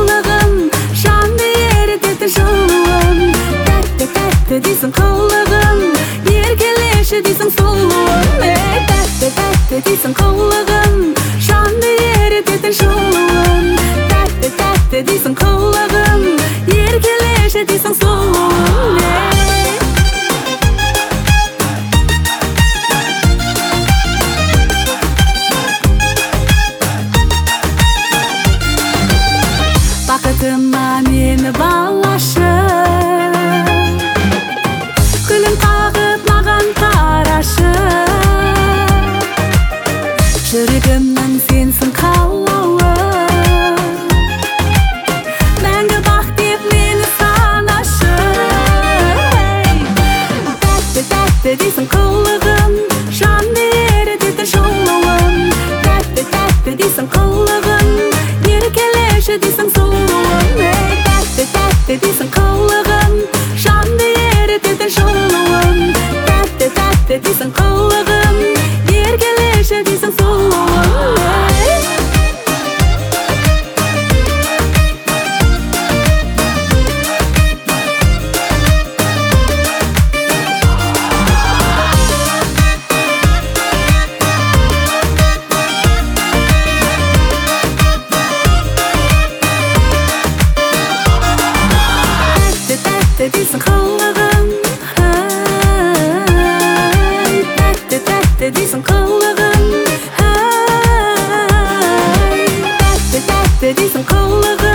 kavlagın şanlı yeri dedi şolun Tette tette disin kavlagın yer keleşi disin solun Tette tette disin kavlagın şanlı yeri dedi şolun Tette tette disin kavlagın yer keleşi disin solun Bakıtıma meni bağlaşır Gülüm tağıp mağan taraşır Жүрегімнің сенсің қалауы Мәңгі бақ деп мені санашыр Тәтті тәтті дейсің қылығын Жанды ерітеді жолауын Тәтті тәтті дейсің қылығын Еркелеші дейсің сұлуын Тәтті тәтті дейсің қылығын Жанды ерітеді жолауын Тәтті тәтті дейсің қылығын Еркелеші дейсің сұлуын Тәтті дейсің қылығын Тәтті тәтті дейсің қылығын Тәтті тәтті дейсің қылығын